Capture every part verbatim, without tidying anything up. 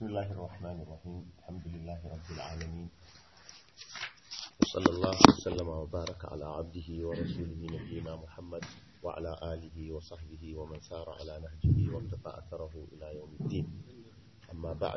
بسم الله الرحمن الرحيم الحمد لله رب العالمين وصلى الله وسلم وبارك على عبده ورسوله نبينا محمد وعلى آله وصحبه ومن سار على نهجه واقتفى أثره إلى يوم الدين أما بعد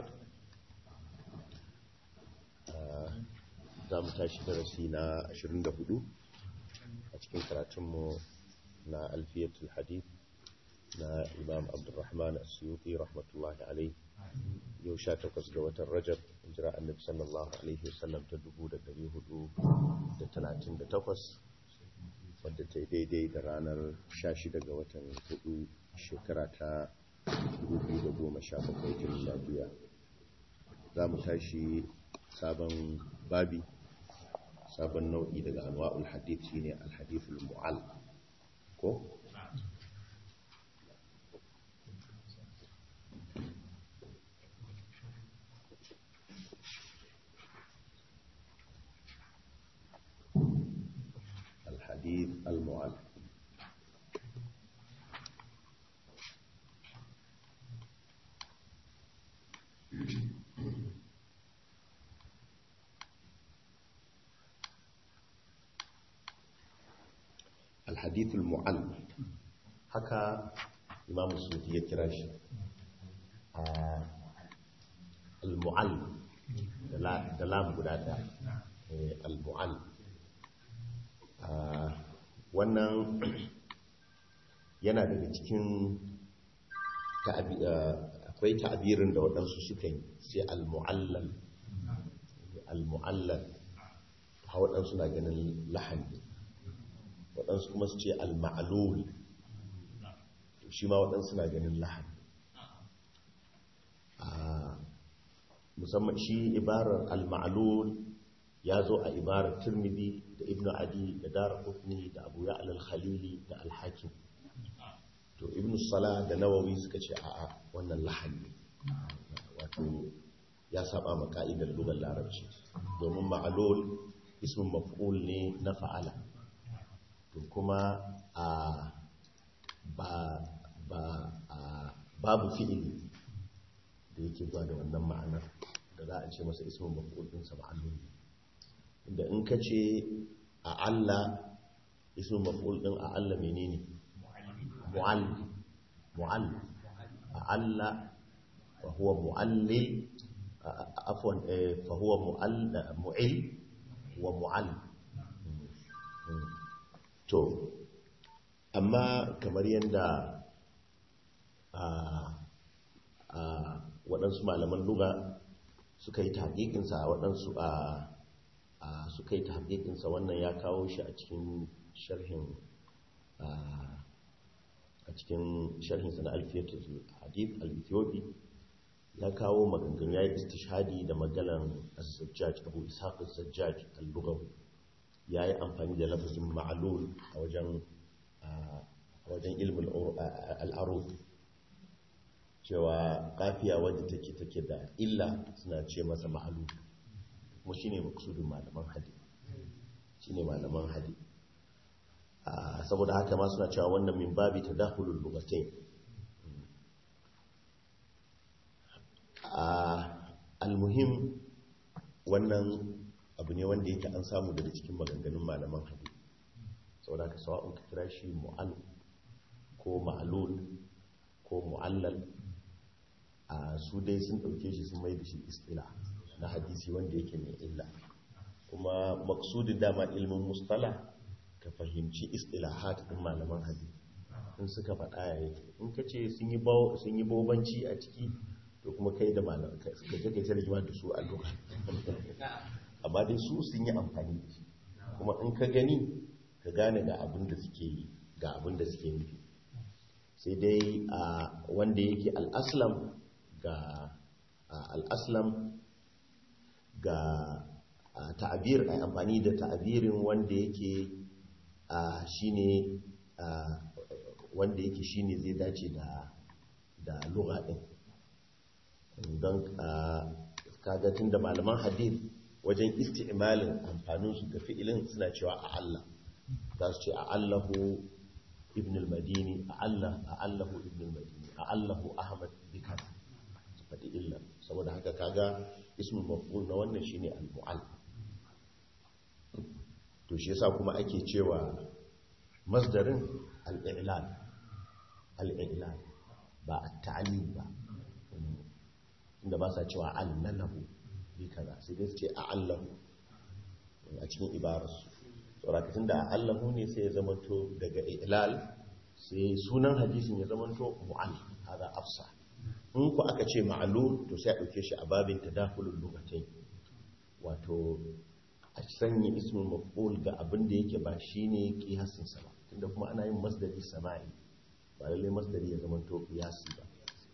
za mu tashi darasi na ashirin da hudu a cikin karatunmu na alfiyatul hadith na imam abdurrahman as-suyuti rahmatullahi alaihi yau sha takwas ga watan rajab hijira annabi sallallahu alaihi wasallam ta dubu da dari hudu da talatin da takwas wadda ta yi daidai da ranar sha shida ga watan hudu shekara ta dubu biyu da goma sha bakwai ta miladiya. Za mu tashi sabon babi sabon nau'i daga anwa'ul hadith shine al-hadithul mu'all ko al-hadith al-mu'all. الحديث المعل haka imam Suyuti ya kira shi al-mu'all da lam guda ɗaya al-mu'all. wannan yana daga cikin akwai ta'abirin da waɗansu suka yi sai al-mu'allal al-mu'allal ha waɗansu na ganin lahani waɗansu kuma su ce al-ma'alul shi ma waɗansu na ganin lahani. musamman shi ibarar al-ma'alul ya zo a ibarar Tirmidhi da Ibn Adi da Daraqutni da Abu Ya'la al-Khalili da al-Hakim. to Ibn Salah da Nawawi suka ce a'a wannan lahani wato ya saba ma ka'idar lugar larabci domin ma'alul ismin maf'ul ne na fa'ala to kuma a ba ba a babu fi'ili da yake zuwa da wannan ma'anar da za a ce masa ismin maf'ul din sa ma'alul inda in ka ce a Allah ismin maf'ul din a Allah menene mu'all mu'all a Allah fa huwa mu'allil afwan fa huwa mu'all mu'il wa mu'all. to amma kamar yadda waɗansu malaman lugha suka yi tahqiqinsa waɗansu suka yi tahqiqinsa wannan ya kawo shi a cikin sharhin a cikin sharhinsa na alfiyatul hadith al-ethiopi ya kawo maganganu ya yi istishhadi da maganan az-zajjaj abu ishaq az-zajjaj al-lughawi ya yi amfani da lafazin ma'alul a wajen wajen ilmin al'arud cewa kafiya wadda take take da illa suna ce masa ma'alul kuma shine maksudin malaman hadith shine malaman hadith saboda haka ma suna cewa wannan min babi tadakhulul lughatain. al-muhim wannan abu ne wanda yake an samu daga cikin maganganun malaman hadith saboda ka sawa'un ka kira shi mu'all ko ma'lul ko mu'allal a su dai sun dauke shi sun mai da shi istila na hadisi wanda yake mai illa kuma maksudin dama ilmin mustalah ka fahimci istilahat din malaman hadith in suka faɗa yayi in ka ce sun yi sun yi bobanci a ciki to kuma kai da malaman ka je kai tarjuma da su a lugha amma dai su sun yi amfani da shi kuma in ka gani ka gane ga abin da suke yi ga abin da suke nufi sai dai a wanda yake al'aslam ga al'aslam ga ta'abir ai amfani da ta'abirin wanda yake shine wanda yake shine zai dace da da lugha din don kaga tunda malaman hadith wajen isti'malin amfaninsu ga fi'ilin suna cewa a Allah za su ce a Allahu ibn al-Madini a Allah a Allahu ibn al-Madini a Allahu Ahmad bika faɗi illa saboda haka kaga ismul maf'ul na wannan shine al-mu'al to shi yasa kuma ake cewa masdarin al-i'lal al-i'lal ba at-ta'lil ba inda ba sa cewa allalahu bi kaza sai dai su ce a'allahu a cikin ibararsu tsorakatun da a'allahu ne sai ya zamanto daga i'lal sai sunan hadisin ya zamanto mu'al hada afsa in ku aka ce ma'lul to sai a dauke shi a babin tadakhulul lugatai wato a sanya ismul maf'ul ga abin da yake ba shine qiyasin sa ba tunda kuma ana yin masdari sama'i ba lalle masdari ya zamanto qiyasi ba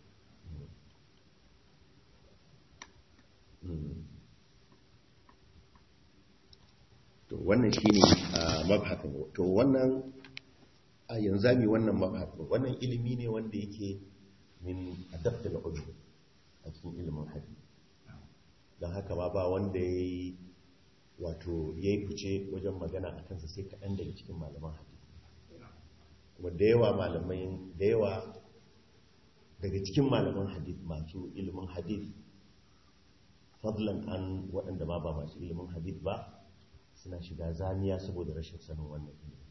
to wannan shine mabhasin to wannan a yanzu mi wannan mabhasin wannan ilimi ne wanda yake min adab da ulum a cikin ilimin hadisi dan haka ma ba wanda yayi wato yayi fice wajen magana akan sa sai kadan daga cikin malaman hadisi kuma da yawa malamai da yawa daga cikin malaman hadisi masu ilimin hadisi fadlan an waɗanda ma ba masu ilimin hadith ba suna shiga zamiya saboda rashin sanin wannan ilimin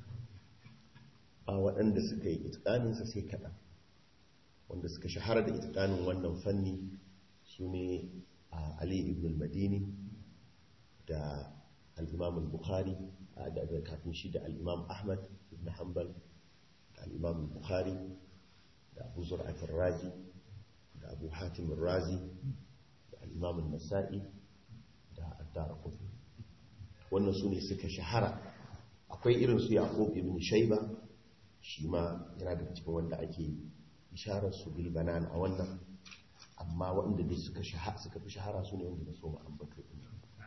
a waɗanda suka yi itikaninsa sai kaɗan wanda suka shahara da itikanin wannan fanni su ne Ali ibn al-Madini da al-Imam al-Bukhari da kafin shi da al-Imam Ahmad ibn Hanbal da al-Imam al-Bukhari da Abu Zur'at al-Razi da Abu Hatim al-Razi al-Imam al-Nasa'i da ad-Darqutni wannan su ne suka shahara akwai irin su Yaqub ibn Shayba shi ma yana daga cikin wanda ake isharar su bil banan a wannan amma wanda dai suka shahara suka fi shahara su ne wanda na so mu ambato din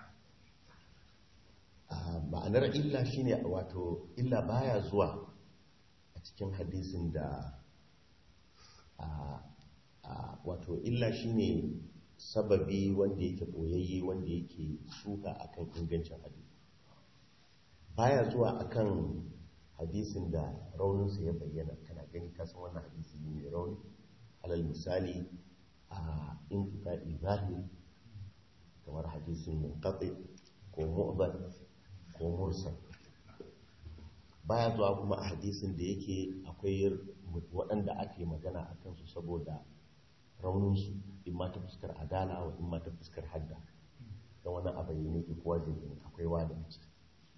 ma'anar illa shine wato illa baya zuwa a cikin hadisin da wato illa shine sababi wanda yake boyayye wanda yake suka akan ingancin hadisi baya zuwa akan hadisin da rauninsa ya bayyana kana gani kasan wannan hadisi ne mai rauni alal misali a inqita'i zahiri kamar hadisin munqati ko mu'dal ko mursal baya zuwa kuma a hadisin da yake akwai waɗanda ake magana akan su saboda rauninsu in ma ta fuskar adala wa in ma ta fuskar hadda don wani abu ne ke kowa zai gani akwai wada a ciki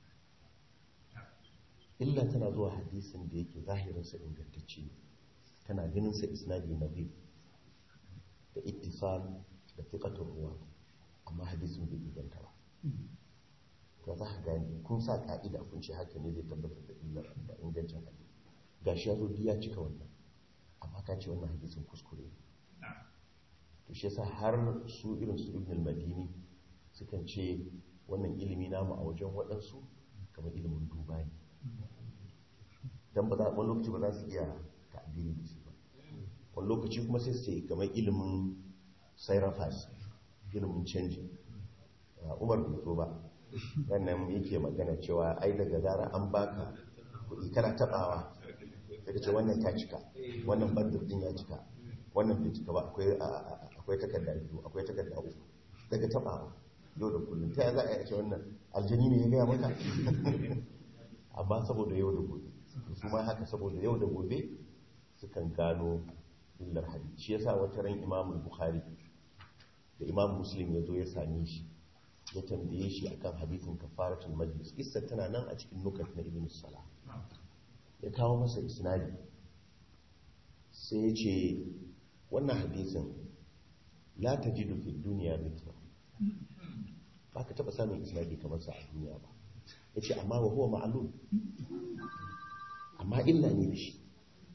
illa tana zuwa hadisin da yake zahirinsa ingantacce tana ganinsa isnadi na biyu da ittisal da fiqatul ruwa amma hadisin bai inganta ba to za ka gani kun sa ka'ida kun ce haka ne zai tabbatar da illar da ingancin hadisi gashi ya zo ya cika wannan amma ka ce wannan hadisin kuskure ne to shi yasa har su irin su ibn al-Madini sukan ce wannan ilimi namu a wajen waɗansu kamar ilimin duba ne dan ba za wani lokaci ba za su iya ta'biri da shi ba wani lokaci kuma sai su ce kamar ilimin sairafas ilimin canji Umar bai so ba wannan yake magana cewa ai daga zara an baka kuɗi kana tabawa sai ce wannan ta cika wannan bandir din ya cika wannan bai cika ba akwai akwai takarda biyu akwai takarda uku daga taba yau da kullum ta za a yi ce wannan aljani ne ya gaya maka amma saboda yau da gobe su ma haka saboda yau da gobe sukan gano illar hadisi shi yasa wata ran Imam Bukhari da Imam Muslim ya zo ya same shi ya tambaye shi akan hadisin kafaratul majlis kissa tana nan a cikin nukat na Ibn Salah ya kawo masa isnadi sai ya ce wannan hadisin la tajidu fi dunya mithla ba ka taba samun isnadi kamar sa a duniya ba yace amma wa huwa ma'lum amma illa ne da shi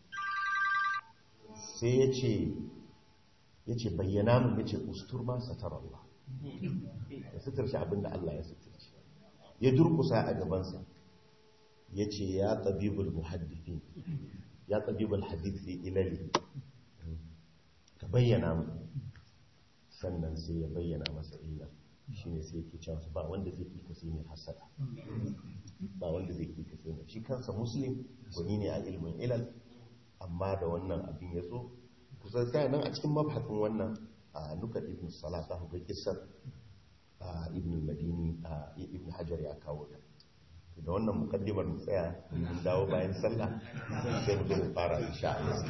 sai yace yace bayyana mun yace ustur ma satar Allah ya sitar shi abinda Allah ya sitar shi ya durkusa a gaban sa yace ya tabibul muhaddithin ya tabibul hadith fi ilali ka bayyana mu sannan sai ya bayyana masa illa shine sai yake cewa ba wanda zai kika sai ne hasada ba wanda zai kika sai ne shi kansa muslim gani ne a ilmin ilal amma da wannan abin ya zo kusan sai nan a cikin mabhasin wannan a nukat ibn salah ta hukar kisar ibn madini ibn hajar ya kawo ta da wannan mukaddimar mu tsaya mun dawo bayan sallah sai mu zo mu fara insha Allah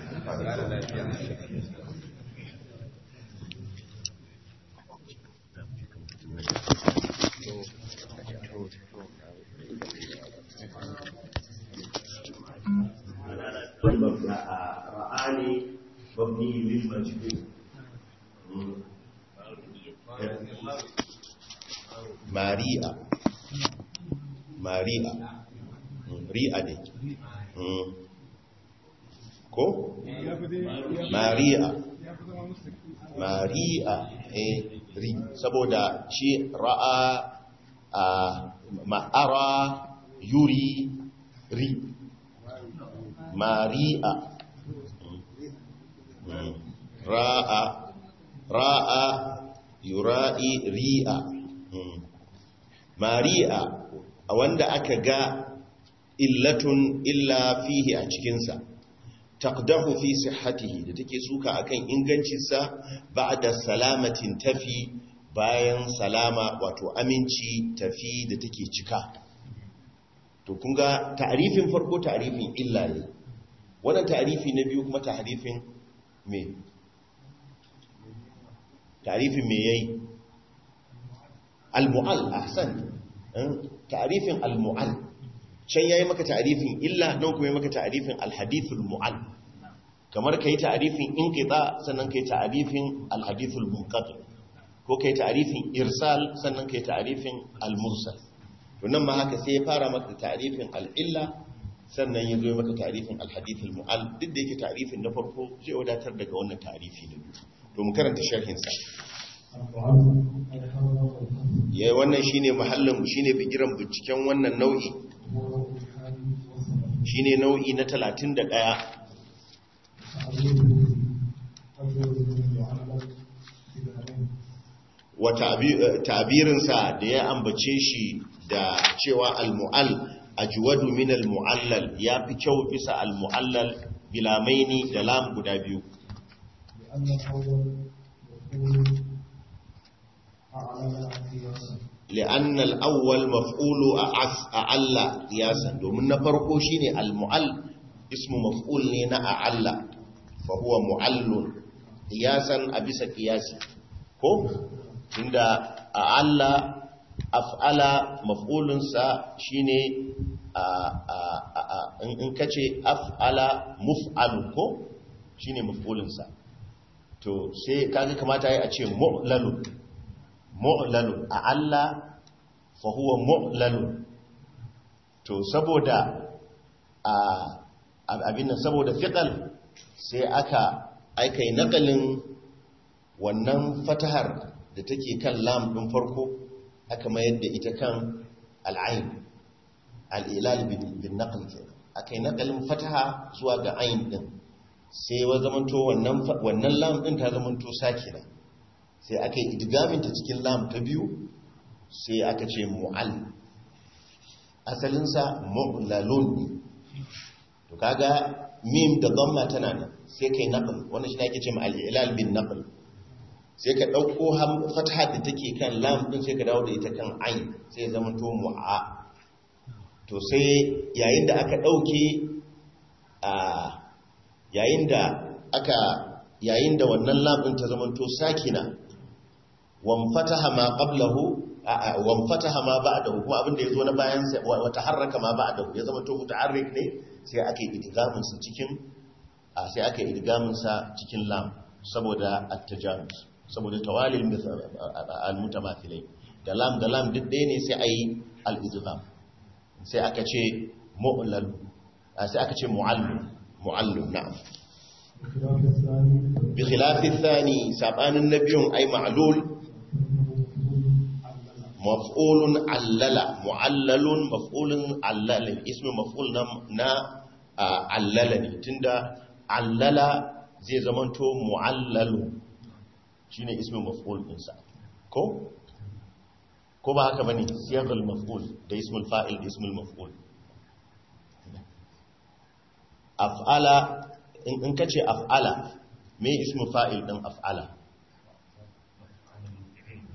ra'ani mabni lil majhul mari'a mari'a ri'a ne ko mari'a mari'a eh ri saboda shi ra'a a ma'ara yuri ri mari'a ra'a ra'a yura'i ri'a mari'a a wanda aka ga illatun illa fihi a cikinsa taqdahu fi sihhatihi da take suka akan ingancinsa ba'da salamatin tafi bayan salama wato aminci tafi da take cika to kun ga ta'rifin farko ta'rifin illa ne wannan ta'rifi na biyu kuma ta'rifin me ta'rifin me yayi al-mu'all ahsan ta'rifin al-mu'all can yayi maka ta'rifin illa nan kuma yayi maka ta'rifin al-hadithul mu'all kamar kai ta'rifin inqita sannan kai ta'rifin al-hadithul munqati ko kai ta'rifin irsal sannan kai ta'rifin al-mursal to nan ma haka sai ya fara maka ta'rifin al-illa sannan ya zo maka ta'rifin al-hadithul mu'all duk da yake ta'rifin na farko zai wadatar daga wannan ta'rifi na biyu to mu karanta sharhin sa yayi wannan shine mahallin shine bigiran binciken wannan nau'i shine nau'i na talatin da ɗaya wa ta'birinsa da ya ambace shi da cewa al-mu'all ajwadu min al-mu'allal ya fi kyau bisa al-mu'allal bilamaini da lam guda biyu لأن الأول مفعول أعلى قياسا domin na farko shine al-mu'all ismu maf'ul ne na a'alla fa huwa mu'allun qiyasan a bisa qiyasi ko inda a'alla af'ala maf'ulun sa shine in kace af'ala muf'alu ko shine maf'ulun sa to sai kaga kamata yayi a ce mu'lalun mu'lalun a'alla fa huwa mu'lalun to saboda abin nan saboda fiqal sai aka aika yi nakalin wannan fatahar da take kan lam din farko aka mayar da ita kan al'ain al'ilal bin naql aka yi nakalin fataha zuwa ga ain din sai wa zamanto wannan wannan lam din ta zamanto sakina sai aka yi idgamin ta cikin lam ta biyu sai aka ce mu'all asalinsa mu'lalun ne to kaga mim da dhamma tana nan sai kai naql wannan shi ne ake ce ma al-ilal bin naql sai ka dauko fatha da take kan lam din sai ka dawo da ita kan ain sai ya zama to mu'a to sai yayin da aka dauke a yayin da aka yayin da wannan lam din ta zama to sakina wan fataha ma qablahu wan fataha ma ba'dahu kuma abinda yazo na bayan sa wa taharraka ma ba'dahu ya zama to mutaharrik ne sai aka yi idgamin sa cikin sai aka yi idgamin sa cikin lam saboda at-tajarrud saboda tawalil al-mutamathilai da lam da lam duk ɗaya ne sai ayi al-idgham sai aka ce mu'lal sai aka ce mu'allum mu'allum na'am bi khilafi ath-thani sabanin nabiyun ay ma'lul maf'ulun allala mu'allalun maf'ulun allala ismu maf'ul na allala ne tunda allala zai zamanto mu'allalu shine ismu maf'ul ɗinsa ko ko ba haka bane siyaghul maf'ul da ismul fa'il da ismul maf'ul af'ala in kace af'ala me ismu fa'il din af'ala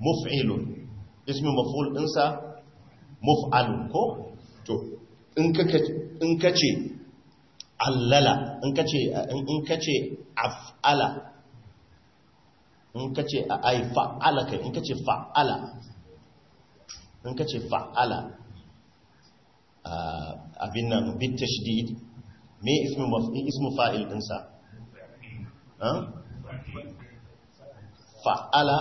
muf'ilun ismi maf'ul dinsa muf'alun ko to in ka in kace allala in kace in kace af'ala in kace ai fa'ala kai in kace fa'ala in kace fa'ala abin nan bit tashdid me ismi maf'il ismu fa'il dinsa ha fa'ala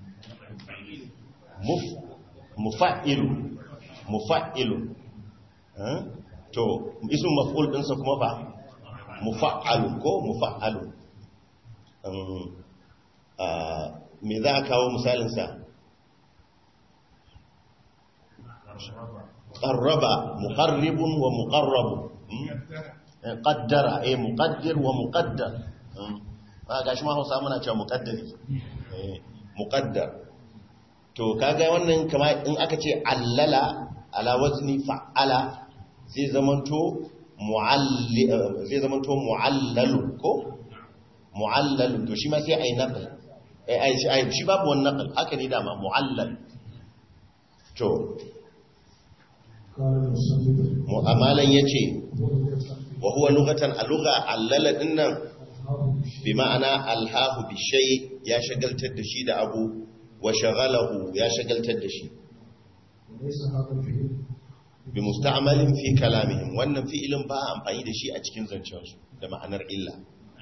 muf mufa'ilu mufa'ilu to ismu maf'ul dinsa kuma fa mufa'alu ko mufa'alu me za a kawo misalin sa qarraba muqarribun wa muqarrab qaddara eh muqaddir wa muqaddar ba gashi ma Hausa muna cewa muqaddari eh muqaddar to kaga wannan kama in aka ce allala ala wazni fa'ala zai zamanto mu'alli zai zamanto mu'allalu ko mu'allalu to shi ma sai ai naql eh ai shi babu wannan naql haka ne dama mu'allal to mu'amalan yace wa huwa lughatan alugha allala dinnan bi ma'ana alhahu bi shay ya shagaltar da shi da abu wa shagalahu ya shagaltar da shi bi musta'malin fi kalamihim wannan fi'ilin ba amfani da shi a cikin zancen su da ma'anar illa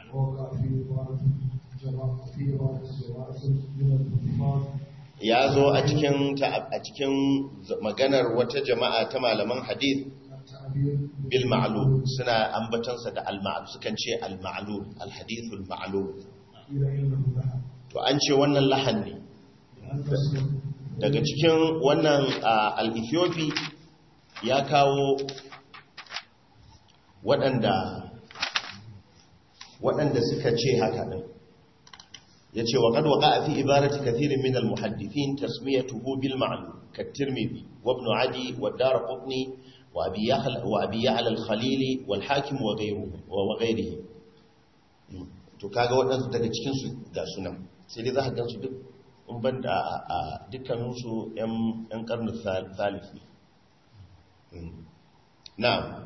ya zo a cikin a cikin maganar wata jama'a ta malaman hadith bil ma'lul suna ambatansa da al ma'lul sukan ce al ma'lul al hadithul ma'lul to an ce wannan lahan ne daga cikin wannan al-Ethiopi ya kawo waɗanda waɗanda suka ce haka ɗin ya ce wa ƙadwa ƙa fi ibarati kathirin min al-muhaddithin tasmiyatuhu bil ma'lul ka tirmidhi wa ibn adi wa darqutni wa abi ya'la wa abi ya'la al-khalili wal hakim wa ghayruhu wa ghayrihi to kaga waɗansu daga cikin su ga sunan sai dai za ka gansu duk in banda a dukkaninsu ‘yan ƙarni salif ne. Na.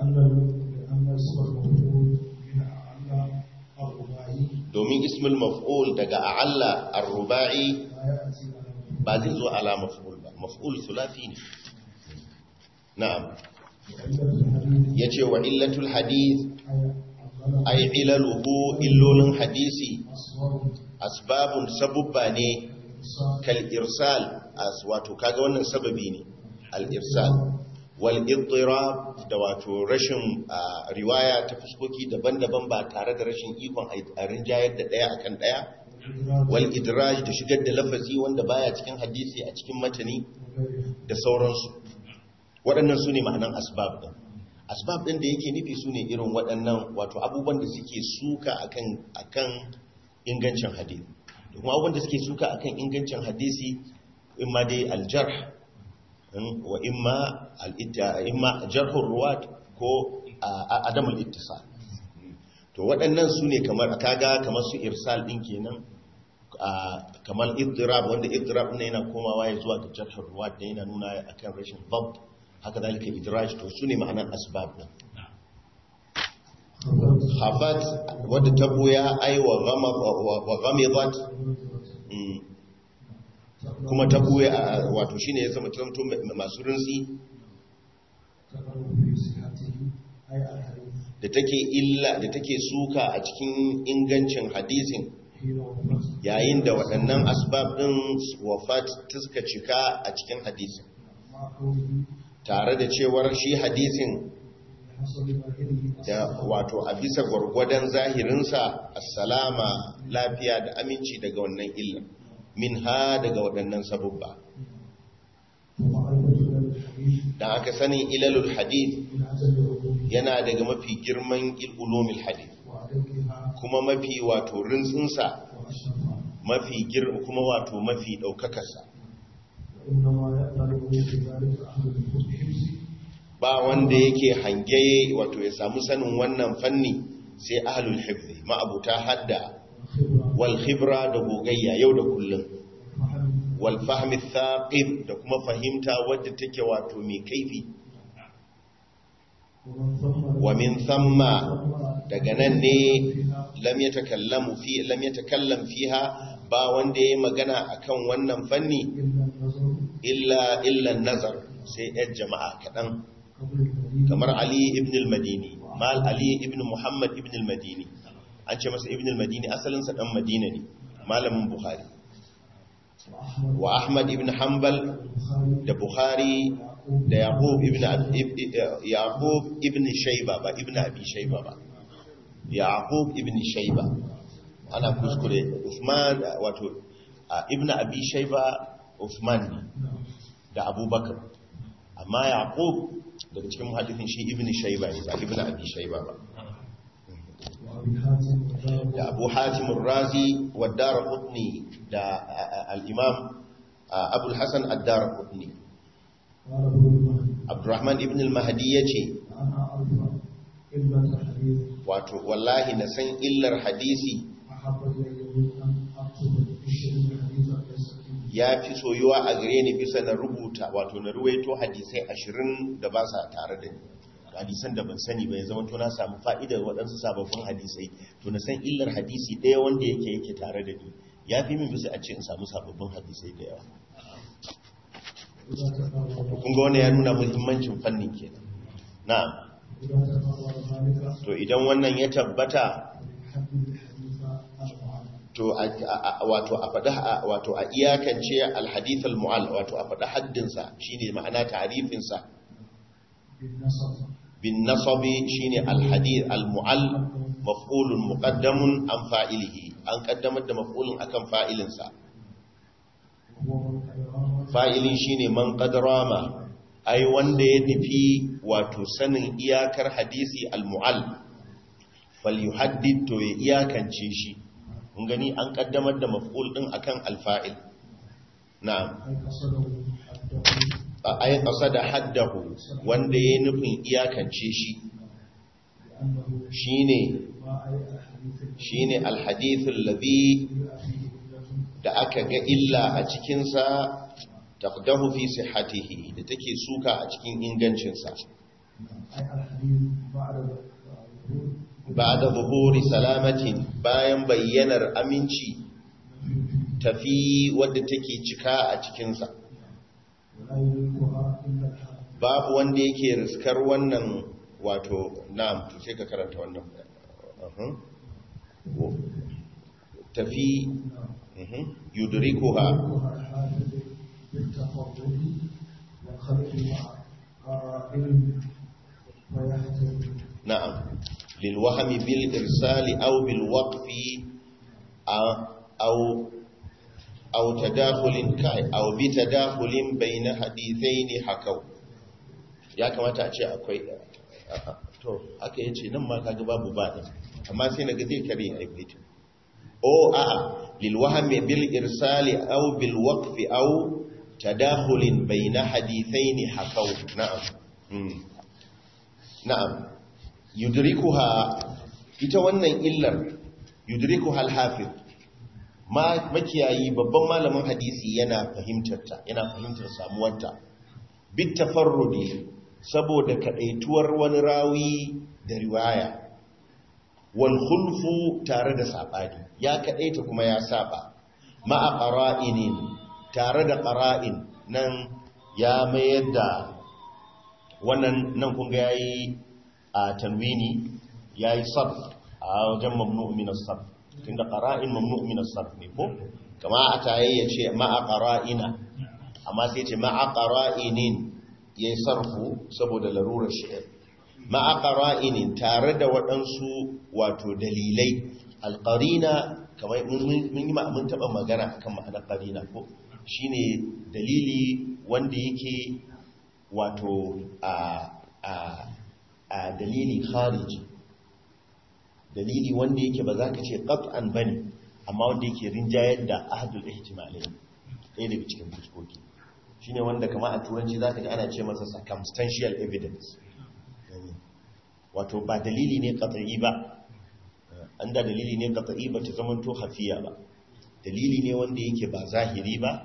Domin ismul maf'ul daga a'alla ar-ruba'i ba zai zo ala maf'ul ba, maf'ul sulafi ne. Na'am. Ya ce wa illatul hadith ay ilaluhu illolin hadisi asbabun sabubba ne kal irsal as wato kaga wannan sababi ne al irsal wal idtirab da wato rashin riwaya ta fuskoki daban-daban ba tare da rashin ikon a rinjayar da daya akan daya wal idraj da shigar da lafazi wanda baya cikin hadisi a cikin matani da sauransu waɗannan sune ma'anan asbab din asbab din da yake nufi sune irin waɗannan wato abubuwan da suke suka akan akan ingancin hadisi kuma abubuwan da suke suka akan ingancin hadisi imma dai aljarh wa imma imma jarhur ruwat ko adamul ittisal to waɗannan su ne kamar kaga kamar su irsal din kenan kamar iddirab wanda iddirab ne yana komawa ya zuwa ga jarhur ruwat da yana nuna akan rashin dhabt haka zalika idraj to su ne ma'anar asbab din khafat wadda ta buya ai wa ghamidat kuma ta buya wato shine ya zama tantu masu rinsi da take illa da take suka a cikin ingancin hadisin yayin da waɗannan asbab din wafat suka cika a cikin hadisin tare da cewar shi hadisin da wato a bisa gwargwadon zahirinsa assalama lafiya da aminci daga wannan illa min ha daga waɗannan sabubba da aka sani ilalul hadith yana daga mafi girman ulumul hadith kuma mafi wato rintsinsa mafi girma kuma wato mafi ɗaukakarsa ba wanda yake hange wato ya samu sanin wannan fanni sai ahlul hifzi ma'abuta hadda wal khibra da gogayya yau da kullum wal fahmi thaqib da kuma fahimta wadda take wato mai kaifi wa min thamma daga nan ne lam yatakallamu fi lam yatakallam fiha ba wanda yayi magana akan wannan fanni illa illa nazar sai ɗan jama'a kaɗan kamar Ali ibn al-Madini mal Ali ibn Muhammad ibn al-Madini an ce masa ibn al-Madini asalinsa ɗan Madina ne malamin Bukhari wa Ahmad ibn Hanbal da Bukhari da Yaqub ibn Yaqub ibn Shayba ba ibn Abi Shayba ba Yaqub ibn Shayba ana kuskure Uthman wato ibn Abi Shayba Uthman ne da Abubakar amma Yaqub daga cikin muhaddithin shi ibn Shayba ne ba ibn Abi Shayba ba da Abu Hatim ar-Razi wa Ad-Darqutni da al-Imam Abu al-Hasan Ad-Darqutni Abdurrahman ibn al-Mahdi yace wato wallahi na san illar hadisi ya fi soyuwa a gare ni bisa na rubuta wato na ruwaito hadisai ashirin da ba sa tare da ni hadisan da ban sani ba ya zama to na samu fa'idar waɗansu sababbin hadisai to na san illar hadisi ɗaya wanda yake yake tare da ni ya fi min bisa a ce in samu sababbin hadisai da yawa kun ga wannan ya nuna muhimmancin fannin kenan na'am to idan wannan ya tabbata to wato a faɗa wato a iyakance alhadith almu'al wato a faɗa haddinsa shine ma'ana ta'rifinsa bin nasabi shine alhadith almu'al maf'ulun muqaddamun an fa'ilihi an kaddamar da maf'ulun akan fa'ilinsa fa'ilin shine man qadrama ai wanda ya nufi wato sanin iyakar hadisi almu'al falyuhaddid to ya iyakance shi kun gani an kaddamar da maf'ul din akan alfa'il na'am ay qasada haddahu wanda yayin nufin iyakance shi shine shine alhadith alladhi da aka ga illa a cikin sa taqdahu fi sihhatihi da take suka a cikin ingancin sa ba'da zuhuri salamatin bayan bayyanar aminci tafi wadda take cika a cikinsa babu wanda yake riskar wannan wato na'am to sai ka karanta wannan tafi yudrikuha na'am للوهم بالإرسال أو بالوقف أو أو تداخل أو بتداخل بين حديثين حكوا ya kamata a ce akwai to aka yace nan ma kaga babu ba amma sai naga zai kare aibitin o a lil wahmi bil irsali aw bil waqfi aw tadakhul bayna hadithain hakaw na'am na'am yudrikuha ita wannan illar yudrikuha al-hafiz ma makiyayi babban malamin hadisi yana fahimtar ta yana fahimtar samuwarta bit tafarrudi saboda kadaituwar wani rawi da riwaya wal khulfu tare da sabani ya kadaita kuma ya saba ma'a qara'inin tare da qara'in nan ya mayar da wannan nan kun ga yayi a tanwini yayi sarf a wajen mamnu' min as-sarf tunda qara'in mamnu' min as-sarf ne ko kama ataye yace ma'a qara'ina amma sai yace ma'a qara'inin yayi sarfu saboda larurar shi'ar ma'a qara'inin tare da waɗansu wato dalilai al-qarina kamar mun yi mun taba magana akan ma'anar qarina ko shine dalili wanda yake wato a a a dalili khariji dalili wanda yake ba za ka ce qat'an bane amma wanda yake rinjayar da ahadul ihtimalai ɗaya daga cikin fuskoki shine wanda kamar a turanci zaka ji ana ce masa circumstantial evidence wato ba dalili ne qat'i ba an da dalili ne qat'i ba ta zamanto hafiya ba dalili ne wanda yake ba zahiri ba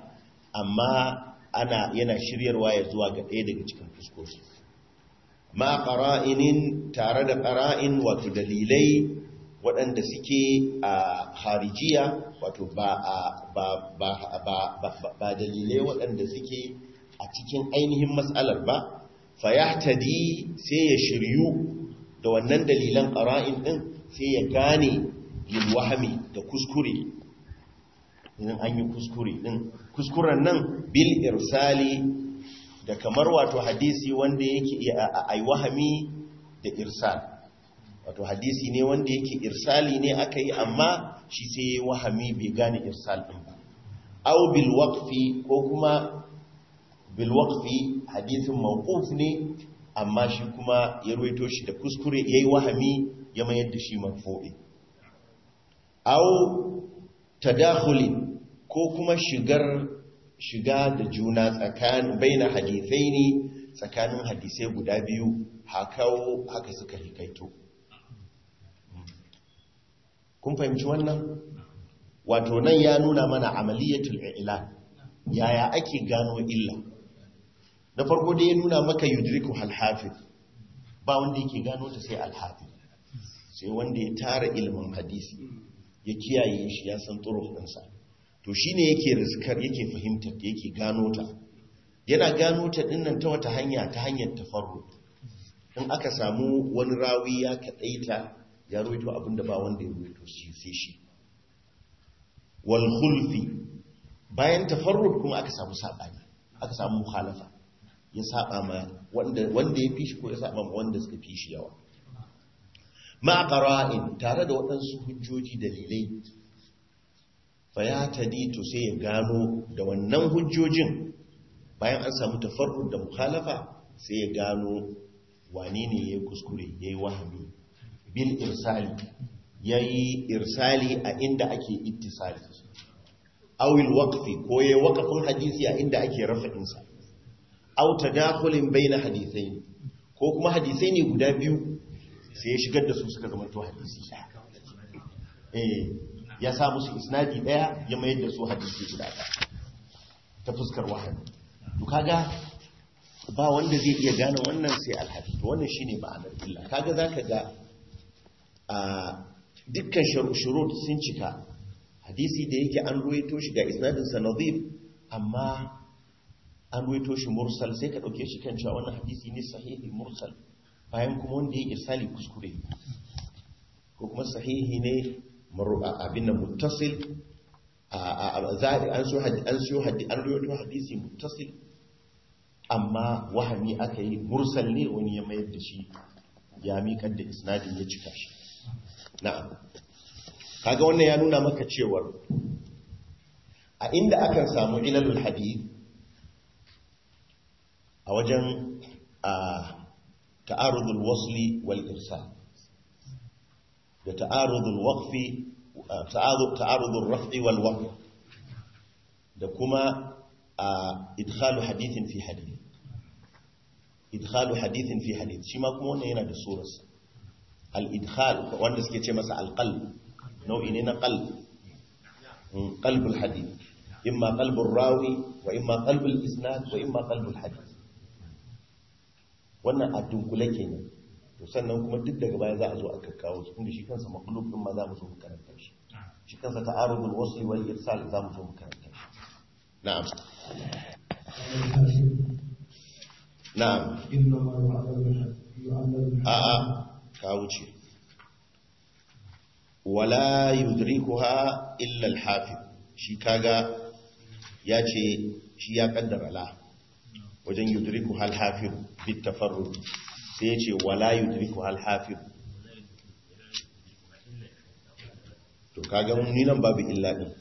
amma ana yana shiryarwa ya zuwa ga ɗaya daga cikin fuskoki ma qara'inin tare da qara'in wato dalilai waɗanda suke a harijiya wato ba ba ba ba ba dalilai waɗanda suke a cikin ainihin matsalar ba fayahtadi sai ya shiryu da wannan dalilan qara'in din sai ya gane lil wahmi da kuskure idan an yi kuskure din kuskuren nan bil irsali da kamar wato hadisi wanda yake ai wahami da irsal wato hadisi ne wanda yake irsali ne aka yi amma shi sai ya wahami bai gane irsal din ba aw bil waqfi ko kuma bil waqfi hadisin mawquf ne amma shi kuma ya ruwaito shi da kuskure yayi wahami ya mayar da shi marfu'i aw tadakhuli ko kuma shigar shiga da juna tsakanin baina hadithaini tsakanin hadisai guda biyu hakawo haka suka hikaito kun fahimci wannan wato nan ya nuna mana amaliyatul i'lan yaya ake gano illa da farko dai ya nuna maka yudriku al-hafiz ba wanda yake gano ta sai al-hafiz sai wanda ya tara ilimin hadisi ya kiyaye shi ya san turuq ɗinsa to shine yake rizkar yake fahimtar da yake gano ta yana gano ta dinnan ta wata hanya ta hanyar tafarrud in aka samu wani rawi ya kadaita ya ruwaito abinda ba wanda ya ruwaito shi sai shi wal khulfi bayan tafarrud kuma aka samu sabani aka samu mukhalafa ya saba ma wanda wanda ya fi shi ko ya saba ma wanda suka fi shi yawa ma qara'in tare da waɗansu hujjoji dalilai fa ya tadi to sai ya gano da wannan hujjojin bayan an samu tafarrud da mukhalafa sai ya gano wani ne yayi kuskure yayi wahami bil irsali yayi irsali a inda ake ittisali aw al waqfi ko yayi waqfin hadisi a inda ake rafa'in sa aw tadakhulin baina hadithain ko kuma hadisai ne guda biyu sai ya shigar da su suka zama to hadisi eh ya sa musu isnadi daya ya mayar da su hadisi guda ɗaya ta fuskar wahayi to kaga ba wanda zai iya gane wannan sai alhafi to wannan shine ma'anar illa kaga zaka ga a dukkan shurut sun cika hadisi da yake an ruwaito shi ga isnadin sa nadhif amma an ruwaito shi mursal sai ka dauke shi kan cewa wannan hadisi ne sahihi mursal bayan kuma wanda ya irsali kuskure ko kuma sahihi ne abin da muttasil an so an ruwaito hadisi muttasil amma wahami aka yi mursal ne wani ya mayar da shi ya miƙar da isnadin ya cika shi na'am kaga wannan ya nuna maka cewar a inda akan samu ilalul hadith a wajen ta'arudul wasli wal irsal da ta'arudul waqfi ta'arudul raf'i wal waqf da kuma idkhalu hadithin fi hadith idkhalu hadithin fi hadith shi ma kuma wannan yana da surarsa al idkhal wanda suke ce masa al qalb nau'i ne na qalb qalbul hadith imma qalbur rawi wa imma qalbul isnad wa imma qalbul hadith wannan addun kula kenan to sannan kuma duk daga baya za a zo a kakkawo su inda shi kansa maqlub din ma za mu zo mu karanta shi shi kansa ta'arudul wasl wal irsal za mu zo mu karanta shi na'am na'am a a ka wuce wala yudrikuha illa al-hafiz shi kaga ya ce shi ya kaddara la wajen yudrikuha al-hafiz bit tafarrud sai ya ce wala yudrikuha al-hafiz to kaga mun ni nan babu illa din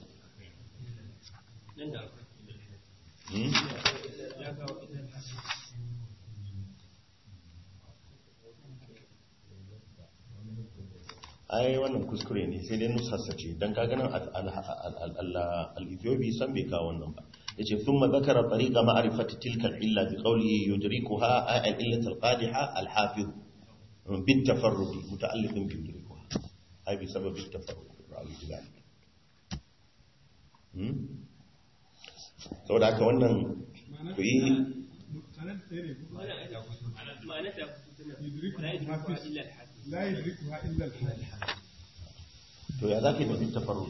ai wannan kuskure ne sai dai nusarsa ce don kaganan al-ethiopi san bai kawo wannan ba ya ce sun mazakara tsariƙa ma'arifata tilkar illa bi ƙauli yudriku ha a illatar ƙadiha alhafi bin tafarruki muta'allifin bi yudriku ha ai bi sababin tafarruki ra'ayi gani saboda haka wannan ku yi to ya za ka yi da bin tafarru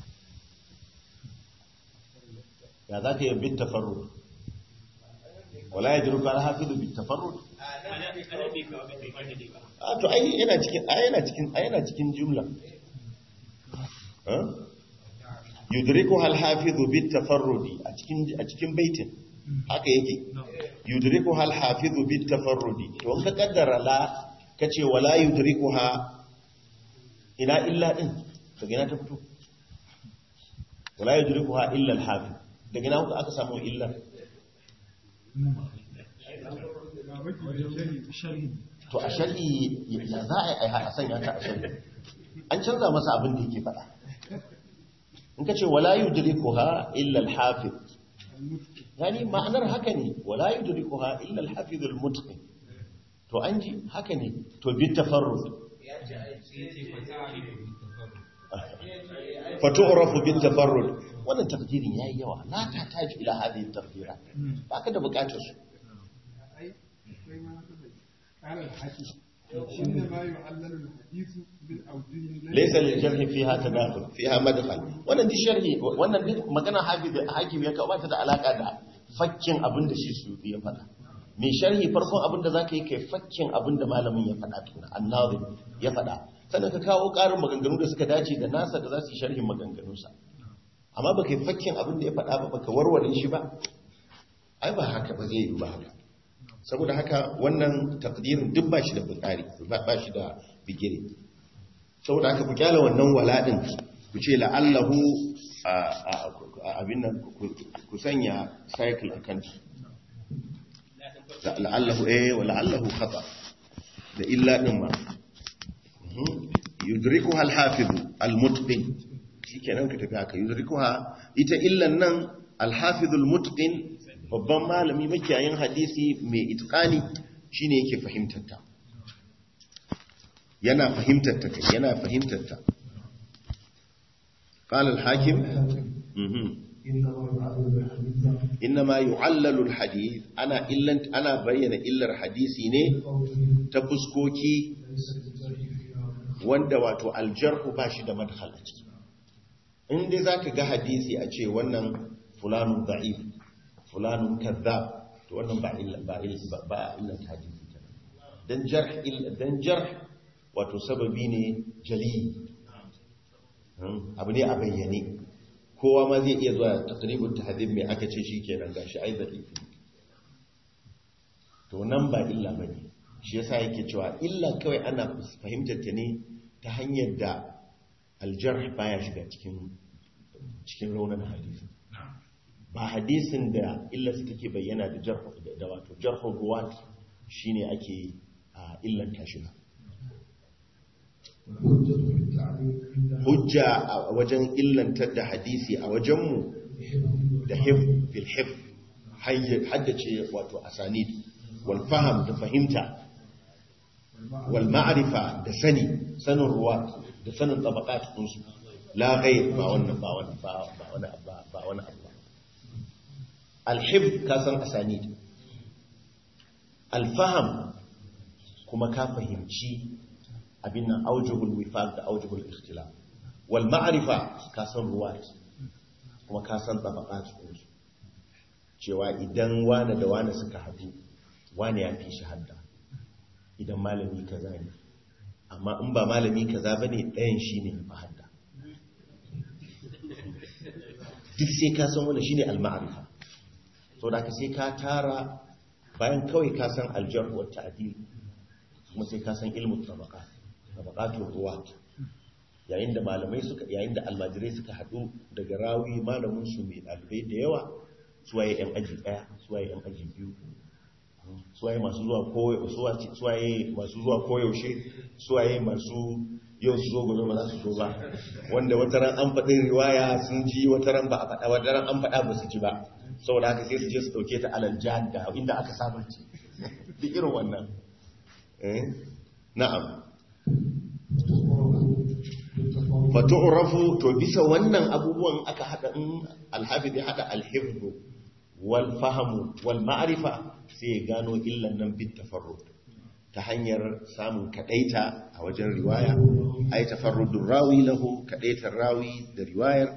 ya za ka yi bin tafarru wala ya jiruka alhafizu bin tafarru a to ai yana cikin ai yana cikin ai yana cikin jumla yudriku alhafizu bin tafarrudi a cikin a cikin baitin haka yake yudriku alhafizu bin tafarrudi to in ka kaddara la kace wala yudrikuha ina illa din daga ina ta fito wala yudrikuha illa alhafiz daga ina aka samu illa to a shari'i ya za a yi a sanya ta a shari'i an canza masa abin da yake faɗa in ka ce wala yudrikuha illa al-hafiz yani ma'anar haka ne wala yudrikuha illa al-hafiz al-mutqin to an ji haka ne to bi tafarrud fatu'rafu bi tafarrud wannan tafsirin yayi yawa la ta taji ila hadhihi tafsira baka da bukatar su قال الحكيم إنما يعلل الحديث بالأوجه ليس للجرح فيها تداخل فيها مدخل wannan di sharhi wannan di magana hafiz hakim ya kawo ta da alaka da fakkin abin da shi su ya faɗa mai sharhi farkon abin da zaka yi kai fakkin abin da malamin ya faɗa tun annazim ya faɗa sannan ka kawo ƙarin maganganu da suka dace da nasa da za su yi sharhin maganganunsa amma baka yi fakkin abin da ya faɗa ba baka warware shi ba ai ba haka ba zai yi ba haka saboda haka wannan takdirin duk ba shi da butsari ba shi da bigire saboda haka ku kyala wannan waladin ku ce la'allahu abin nan ku sanya cycle akan la'allahu eh wa la'allahu khata da illa din ma yudrikuha al-hafiz al-mutqin shikenan ka tafi haka yudrikuha ita illan nan al-hafiz al-mutqin babban malami makiyayin hadisi mai itqani shine yake fahimtar ta yana fahimtar ta yana fahimtar ta qala al-hakim inma yu'allalu al-hadith ana illan ana bayyana illar hadisi ne ta fuskoki wanda wato al-jarh ba shi da madkhal a ciki in dai zaka ga hadisi a ce wannan fulanun da'if fulanun kazzab to wannan ba illa ba illa ba illa hadisi dan jarh dan jarh wato sababi ne jali abu ne a bayyane kowa ma zai iya zuwa taqribut tahdhib mai aka ce shikenan gashi ai da'ifi to nan ba illa bane shi yasa yake cewa illa kawai ana fahimtar ta ne ta hanyar da aljarh baya shiga cikin cikin raunin hadisi ba hadisin da illarsa take bayyana da jarh da wato jarhul ruwat shine ake illanta shi ba hujja a wajen illantar da hadisi a wajenmu da hif fil hif haddace wato asanid wal faham da fahimta wal ma'rifa da sani sanin ruwat da sanin tabaqat ɗinsu la ghayr ba wannan ba wannan ba wani ba wani abu al-hifz ka san asanid al-fahm kuma ka fahimci abin nan aujubul wifaq da aujubul ikhtilaf wal ma'rifa ka san ruwat kuma ka san tabaqat ɗinsu cewa idan wani da wani suka haɗu wani ya fi shahada idan malami kaza ne amma in ba malami kaza bane ɗayan shine ya fahada duk sai ka san wannan shine al-ma'rifa to da ka sai ka tara bayan kawai ka san al-jarh wa ta'dil kuma sai ka san ilmu tabaqat tabaqatul ruwat yayin da malamai suka yayin da almajirai suka hadu daga rawi malamin su mai dalibai da yawa suwaye yan aji daya suwaye yan aji biyu suwaye masu zuwa koyo suwaye masu zuwa koyaushe suwaye masu yau su zo gobe ba za su zo ba wanda wataran an faɗi riwaya sun ji wataran ba a faɗa wataran an faɗa ba su ji ba saboda haka sai su je su ɗauke ta alal jadda inda aka saba ce duk irin wannan eh na'am fatu'rafu to bisa wannan abubuwan aka hada in alhafiz ya hada alhifz wal fahamu wal ma'rifa sai ya gano illan nan bit tafarrud ta hanyar samun kadaita a wajen riwaya ay tafarrudur rawi lahu kadaitar rawi da riwayar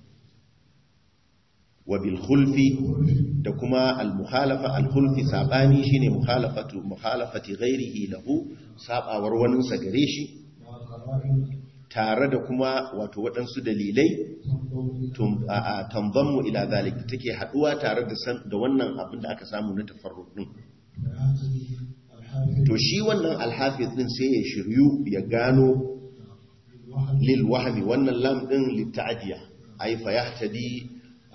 wa bil khulfi da kuma al mukhalafa al khulfi sabani shine mukhalafatu mukhalafati ghairihi lahu sabawar wani sa gare shi tare da kuma wato waɗansu dalilai tambammu ila zalik take haduwa tare da da wannan abin da aka samu na tafarrud din to shi wannan al-hafiz din sai ya shiryu ya gano lil wahmi wannan lam din lit ta'diya ay fa yahtadi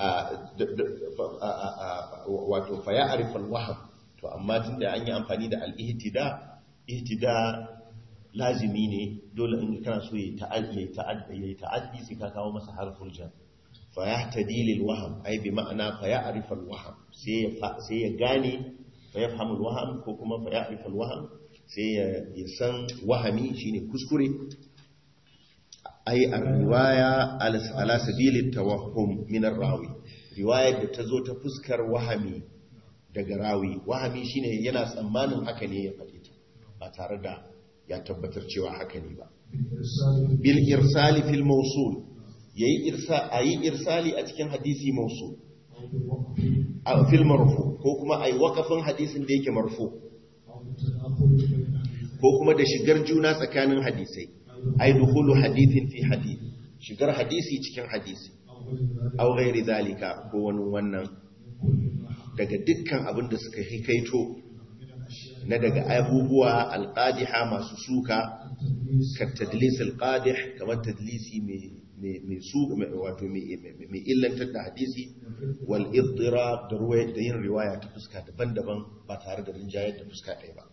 wato fa ya'rif al-wahm to amma tunda an yi amfani da al-ihtida ihtida lazimi ne dole in kana so ya ta'addi ya ta'addi sai ka kawo masa harful jar fa yahtadi lil wahm ay bi ma'ana fa ya'rif al wahm sai sai ya gane fa yafhamu al wahm ko kuma fa ya'rif al wahm sai ya san wahami shine kuskure ay ar-riwaya ala sabil at-tawahhum min ar-rawi riwayar da tazo ta fuskar wahami daga rawi wahami shine yana tsammanin haka ne ya faɗi ta ba tare da ya tabbatar cewa haka ne ba bil irsali fil mawsul yayi irsa ayi irsali a cikin hadisi mawsul a fil marfu ko kuma ayi waqafin hadisin da yake marfu ko kuma da shigar juna tsakanin hadisai ay dukhulu hadithin fi hadith shigar hadisi cikin hadisi aw ghairi zalika ko wani wannan daga dukkan abin da suka hikaito na daga abubuwa alqadiha masu suka ka tadlis alqadih kamar tadlisi mai mai su wato mai illantar da hadisi wal iddirab da ruwaya da yin riwaya ta fuska daban-daban ba tare da rinjayar da fuska ɗaya ba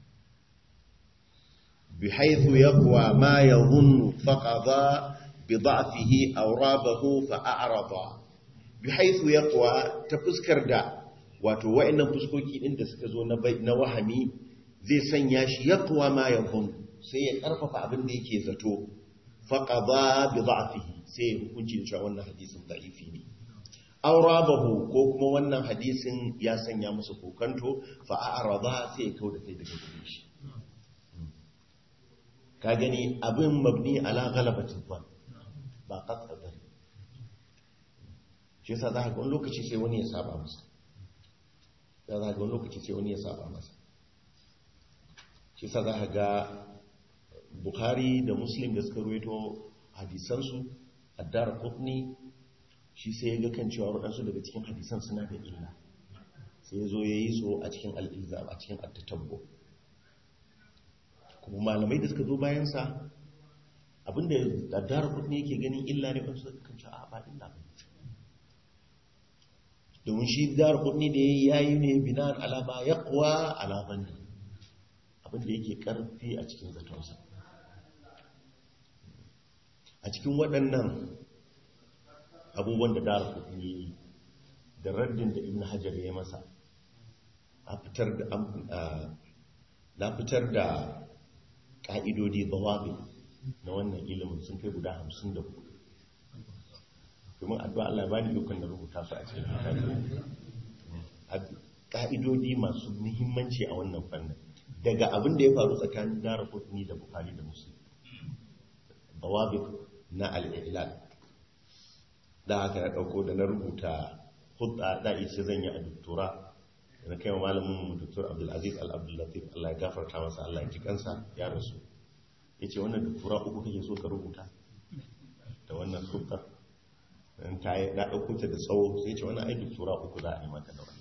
bihaythu yaqwa ma yadhunnu faqada bid'afihi aw rabahu fa'arada bihaythu yaqwa ta fuskar da wato wa'annan fuskoki din da suka zo na na wahami zai sanya shi yaqwa ma yadhun sai ya karfafa abin da yake zato faqada bi dha'fihi sai hukunci cewa wannan hadisin da'ifi ne aw rabahu ko kuma wannan hadisin ya sanya masa kokanto fa a'rada sai ya kauda kai daga gare shi ka gani abin mabni ala ghalabatin dhann ba qat'a dhann shi yasa za ka ga wani lokaci sai wani ya saba masa ya za ga wani lokaci sai wani ya saba masa shi sa za ka ga Bukhari da Muslim da suka ruwaito hadisansu addar qutni shi sai ya ga kan cewa waɗansu daga cikin hadisan suna da illa sai ya zo ya yi so a cikin al'ilzam a cikin attatabbo kuma malamai da suka zo bayansa abinda addar qutni yake ganin illa ne wasu kan cewa a ba illa ba domin shi dar kudni da ya yi ne binan alama ya kuwa alaman ne abinda yake karfi a cikin zatonsa a cikin waɗannan abubuwan da dar kudni da raddin da ibn hajar ya masa a fitar da na fitar da ƙa'idodi bawabi na wannan ilimin sun kai guda hamsin da hudu domin addu'a Allah ba ni dukkan da rubuta su a cikin ƙa'idodi masu muhimmanci a wannan fannin daga abin da ya faru tsakanin Daraqutni da Bukhari da Muslim bawabi na al-i'lal da aka ya dauko da na rubuta hudda da ita zan yi a doktora da kai wa malamin mu Dr. Abdul Aziz Al-Abdul Latif Allah ya gafarta masa Allah ya ji kansa ya rasu yace wannan doktora uku kake so ka rubuta da wannan hudda dan ta yi na ɗauko ta da tsawo sai ce wani aikin tura uku za a yi maka da wani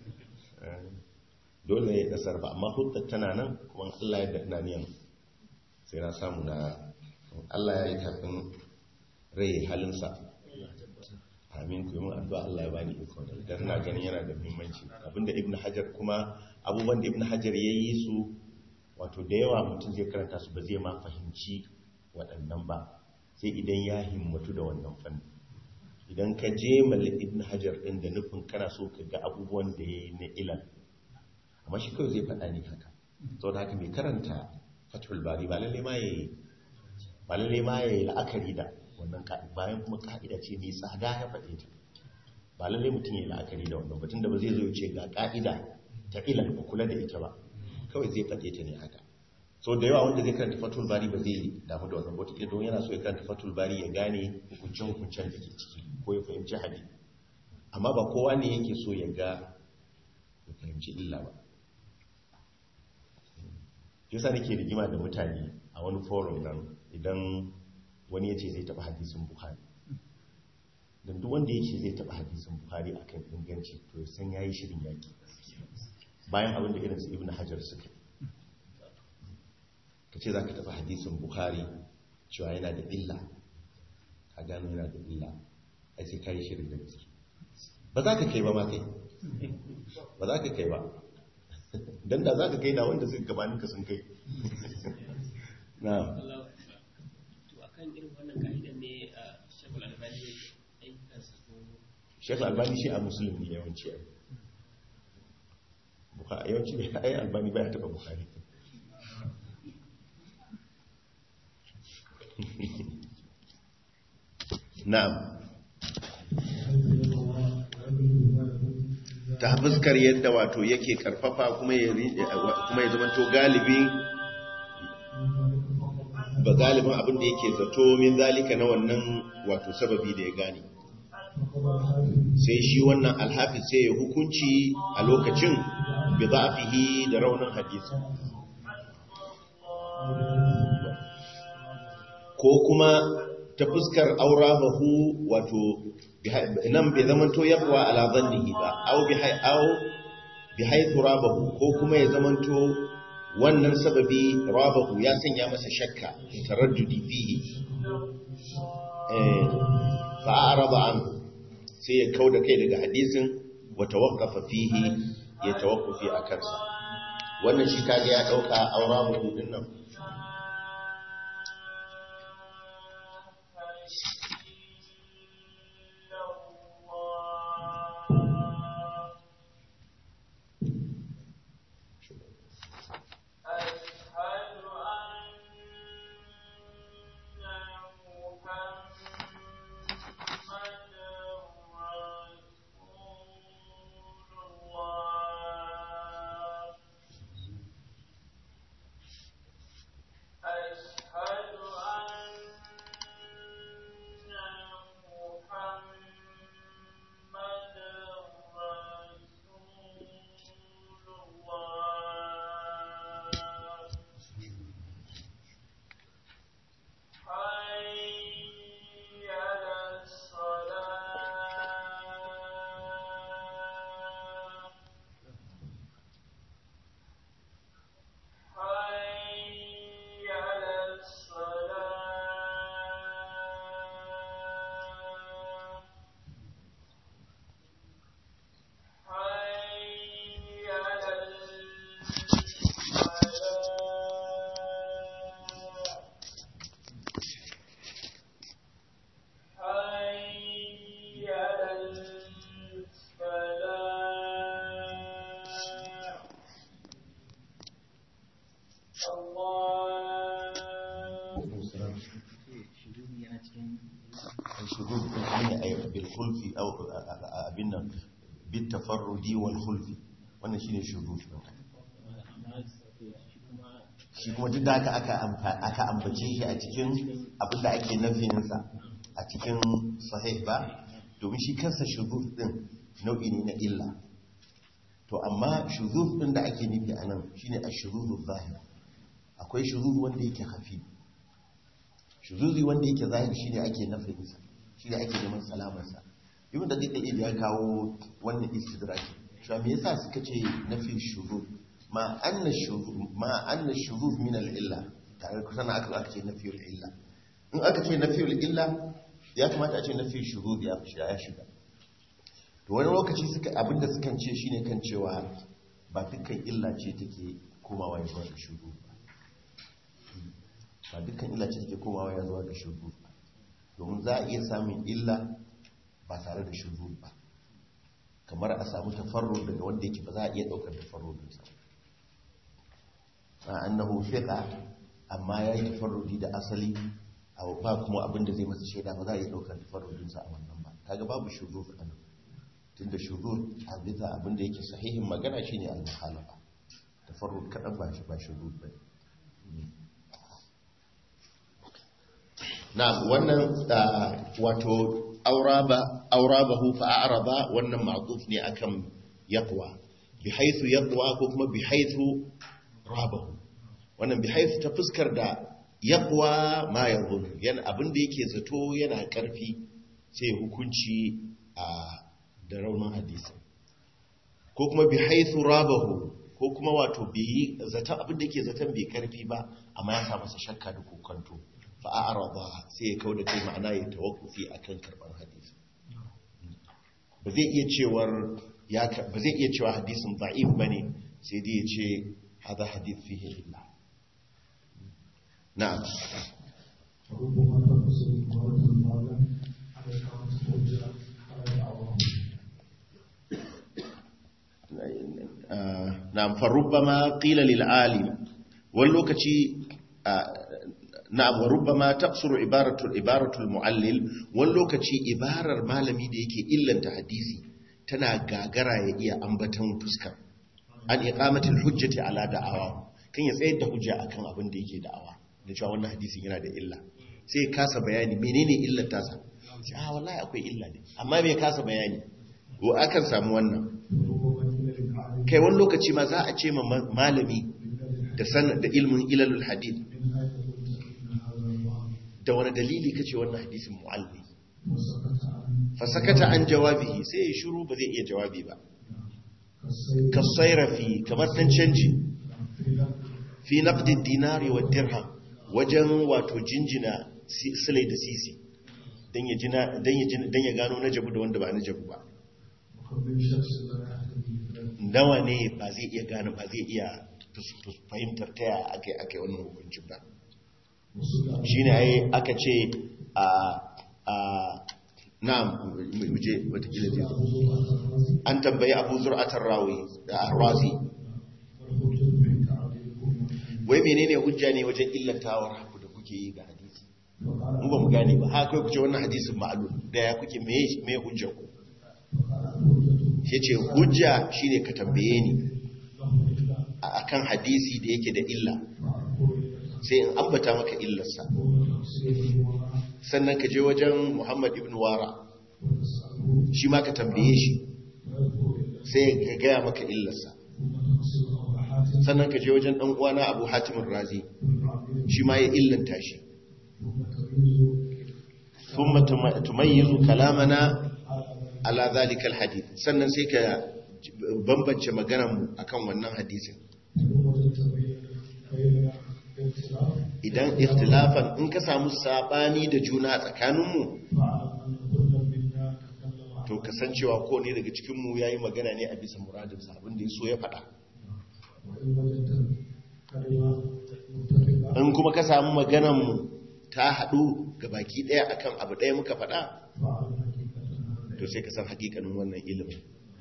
dole ya ƙasar ba amma hudar tana nan kuma Allah ya daɗina niyan sai na samu na Allah ya yi kafin rai halinsa amin ku yi mun addu'a Allah ya bani iko da na ganin yana da muhimmanci abinda ibn hajar kuma abubuwan da ibn hajar ya yi su wato da yawa mutum zai karanta su ba zai ma fahimci waɗannan ba sai idan ya himmatu da wannan fannin idan ka je malik ibn hajar din da nufin kana so ka ga abubuwan da ya yi na ilal amma shi kawai zai faɗa ni haka sau da haka mai karanta fatul bari ba lalle ma ya yi ba lalle ma ya yi la'akari da wannan ka'ida bayan kuma ka'ida ce mai tsada ya faɗe ta ba lalle mutum ya la'akari da wannan batun da ba zai zo ce ga ka'ida ta ilal ba kula da ita ba kawai zai faɗe ta ne haka so da yawa wanda zai karanta fatul bari ba zai damu da wannan wata don yana so ya karanta fatul bari ya gane hukuncin hukuncen da ke ciki ko ya fahimci hadisi amma ba kowa ne yake so ya ga ya fahimci illa ba yasa nake rigima da mutane a wani forum nan idan wani ya ce zai taɓa hadisin bukhari don duk wanda ya ce zai taɓa hadisin bukhari akan inganci to ya san ya yi shirin yaƙi bayan abinda irinsu ibn hajar suka ka ce za ka taɓa hadisin bukhari cewa yana da illa ka gano yana da illa ai sai ka yi shirin da gaske ba za ka kai ba ma kai ba za ka kai ba don da za ka kai da wanda suka gabanin ka sun kai na shekul albani shi a musulun ne yawanci a yawanci ne a yi albani baya taba buhari na'am ta fuskar yadda wato yake karfafa kuma ya kuma ya zamanto galibi ba galibin abin da yake zato min zalika na wannan wato sababi da ya gane sai shi wannan alhafiz sai ya hukunci a lokacin bi zafihi da raunin hadisi ko kuma ta fuskar aurabahu wato nan bai zamanto yabwa ala zannihi ba au bi hay au bi haythu rabahu ko kuma ya zamanto wannan sababi rabahu ya sanya masa shakka taraddudi fihi eh fa arada an sai ya kauda kai daga hadisin wa tawaqqafa fihi ya tawaqqufi akansa wannan shi kage ya dauka aurabahu din nan bilhulfi abin nan bin tafarrudi wal hulfi wannan shine shudud shi kuma duk da aka aka ambace shi a cikin abin da ake nafinsa a cikin sahih ba domin shi kansa shudud din nau'i ne na illa to amma shudud din da ake nufi anan shine ash-shudud zahir akwai shudud wanda yake khafi shududi wanda yake zahir shine ake nafinsa shi da ake neman salamarsa ibn da dai ya kawo wannan istidraki shi me yasa suka ce nafi shurud ma anna shurud ma anna shurud min al-illa tare kusan aka aka ce nafi al-illa in aka ce nafi al-illa ya kamata a ce nafi shurud ya fi ya shiga to wani lokaci suka abinda sukan ce shine kan cewa ba dukkan illa ce take komawa ya zuwa ga shurud ba dukkan illa ce take komawa ya zuwa ga shurud domin za a iya samun illa ba tare da shuzur ba kamar a samu tafarrud daga wanda yake ba za a iya daukar tafarrudinsa a annahu fiqa amma ya yi tafarrudi da asali a ba kuma abin da zai masa shaida ba za a iya daukar tafarrudinsa a wannan ba kaga babu shuzur a nan tunda shuzur a bisa abinda yake sahihin magana shine al-mukhalafa tafarrud kadan ba shi ba shuzur bane na wannan wato auraba aurabahu fa a'raba wannan ma'tuf ne akan yaqwa bihaythu yaqwa ko kuma bihaythu rabahu wannan bihaythu ta fuskar da yaqwa ma yadhun yana abinda yake zato yana karfi sai hukunci a da raunin hadisi ko kuma bihaythu rabahu ko kuma wato bi zata abinda yake zaton bai karfi ba amma ya sa masa shakka da kokonto fa a'rada sai ya kauda kai ma'ana ya tawakkufi akan karban hadisi ba zai iya cewa ya ba zai iya cewa hadisin da'if bane sai dai ya ce hada hadith fihi illa na'am na'am fa rubbama qila lil alim wal lokaci na'am wa rubbama taqsuru ibaratu ibaratu al muallil wal lokaci ibarar malami da yake illanta hadisi tana gagara ya iya ambatan fuskar an iqamatul hujjati ala da'awa kan ya tsayar da hujja akan abin da yake da'awa da cewa wannan hadisin yana da illa sai ya kasa bayani menene illar tasa sai ah wallahi akwai illa ne amma bai kasa bayani ko akan samu wannan kai wani lokaci ma za a ce ma malami da sanar da ilmin ilalul hadith da wani dalili kace wannan hadisin mu'alli fasakata an jawabihi sai ya shiru ba zai iya jawabi ba kasairafi kamar dan canji fi naqdi dinari wa dirham wajen wato jinjina silai da sisi dan ya jina dan ya jina dan ya gano najabu da wanda ba najabu ba nawa ne ba zai iya gano ba zai iya fahimtar ta yaya akai akai wannan hukuncin ba shine ai aka ce a a na'am muje wata kila ce an tambayi Abu Zur'atar Rawi da Ar-Razi wai menene hujja ne wajen illantawar haku da kuke yi ga hadisi mu ba mu gane ba haka kai kuce wannan hadisin ma'lum da ya kuke me me hujja ku yace hujja shine ka tambaye ni akan hadisi da yake da illa sai in ambata maka illarsa sannan ka je wajen Muhammad ibn Wara shi ma ka tambaye shi sai ya gaya maka illarsa sannan ka je wajen dan uwana Abu Hatim Razi shi ma ya illanta shi thumma tumayyizu kalamana ala zalika alhadith sannan sai ka bambance maganar mu akan wannan hadisin idan ikhtilafan in ka samu sabani da juna tsakaninmu to kasancewa ko ne daga cikinmu ya yi magana ne a bisa muradinsa abinda ya so ya faɗa in kuma ka samu maganarmu ta haɗu ga baki ɗaya akan abu ɗaya muka faɗa to sai ka san hakikanin wannan ilimin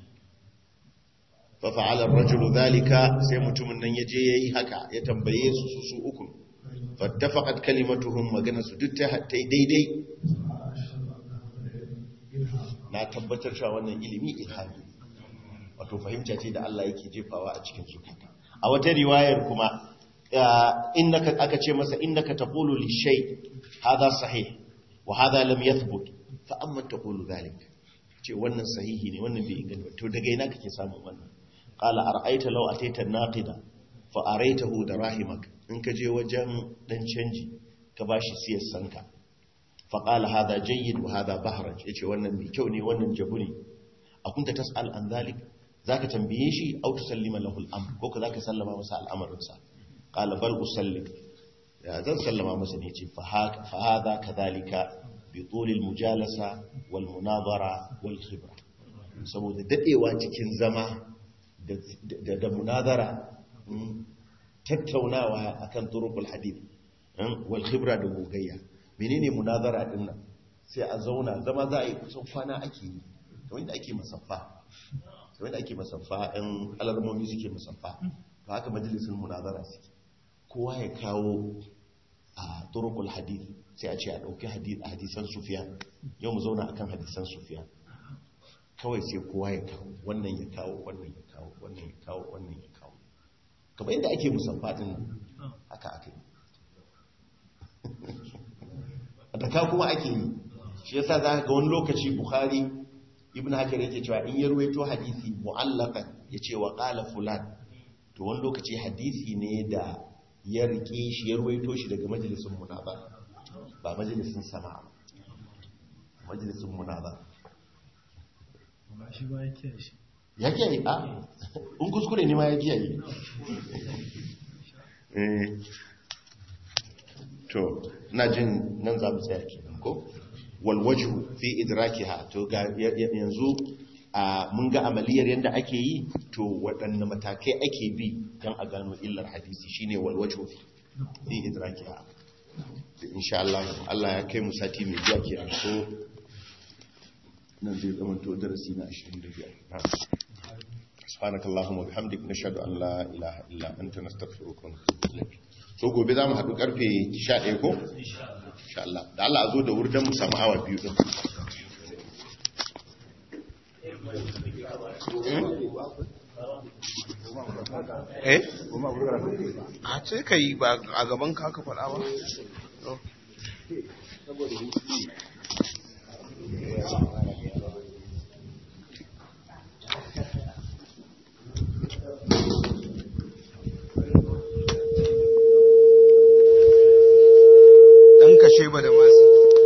fa fa'ala ar-rajulu dhalika sai mutumin nan yaje yayi haka ya tambaye su su su uku fattafaqat kalimatuhum magana su duk ta hattai daidai na tabbatar cewa wannan ilimi ilhami wato fahimta ce da Allah yake jefawa a cikin zukata a wata riwayar kuma innaka aka ce masa innaka taqulu li shay hadha sahih wa hadha lam yathbut fa amma taqulu dhalik ce wannan sahihi ne wannan bai inganta to daga ina kake samun wannan qala ara'aita law ataita naqida fa araitahu darahimak in ka je wajen dan canji ka bashi siyar sanka fa qala hadha jayyid wa hadha bahraj yace wannan mai kyau ne wannan jabu ne akunta tasal an zalik zaka tambaye shi au tusallima lahu al-amr ko ka zaka sallama masa al'amarin sa qala bal usallim ya zan sallama masa ne yace fa hadha kadhalika bi tul al-mujalasa wal munazara wal khibra saboda dadewa cikin zama da da munazara tattaunawa akan turuqul hadith wal khibra da gogayya menene munazara din nan sai a zauna zama za a yi kusan kwana ake yi kamar yadda ake musaffa kamar yadda ake musaffa in alarmomi suke musaffa to haka majalisun munazara suke kowa ya kawo a turuqul hadith sai a ce a dauki hadith hadisan sufyan yau mu zauna akan hadisan sufyan kawai sai kowa ya kawo wannan ya kawo wannan ya kawo wannan ya kawo wannan ya kawo kamar yadda ake musaffatin haka aka yi da ka kuma ake yi shi yasa za ka ga wani lokaci Bukhari Ibn Hajar yake cewa in ya ruwaito hadisi mu'allaqan ya ce wa qala fulan to wani lokaci hadisi ne da ya rike shi ya ruwaito shi daga majalisun munaba ba majalisun sama majalisun munaba ba shi ba ya kiyaye shi ya kiyaye a in kuskure ne ma ya kiyaye eh to na jin nan za mu tsaya kenan ko wal wajhu fi idrakiha to ga yanzu mun ga amaliyar yanda ake yi to waɗanne matakai ake bi don a gano illar hadisi shine wal wajhu fi idrakiha insha Allah Allah ya kai mu sati mai zuwa kenan so nan zai zama to darasi na ashirin da biyar subhanakallahumma wa bihamdika nashhadu an la ilaha illa anta nastaghfiruka wa natubu ilayk so gobe zamu haɗu karfe sha ɗaya ko insha Allah da Allah a zo da wurdan mu samu awa biyu din eh a ce kai ba a gaban ka ka faɗa ba ɗan kashe ba da masu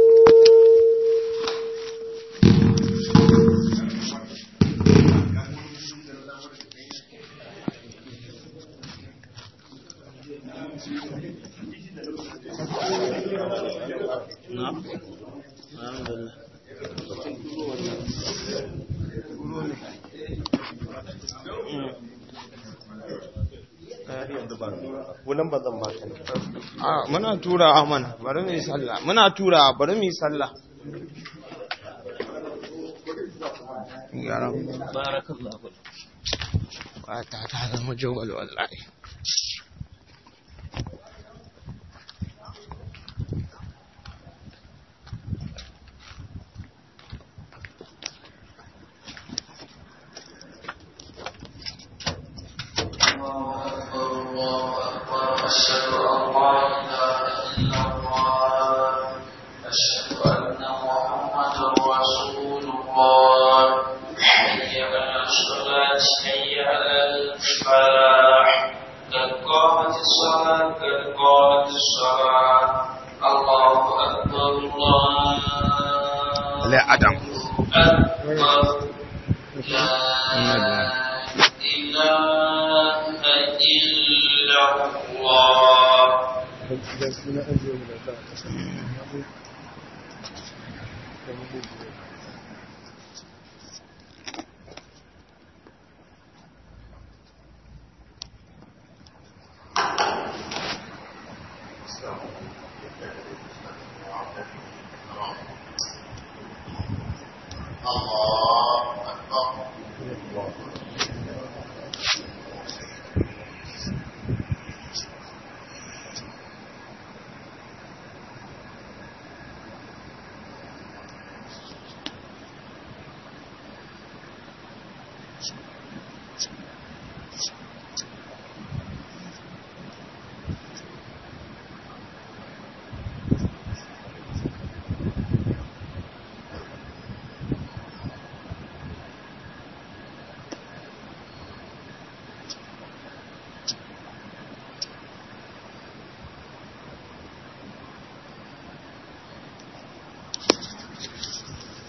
a muna tura mana bari mu yi sallah muna tura bari mu yi sallah barakallahu ba ta ta zama jawal wallahi Adam. La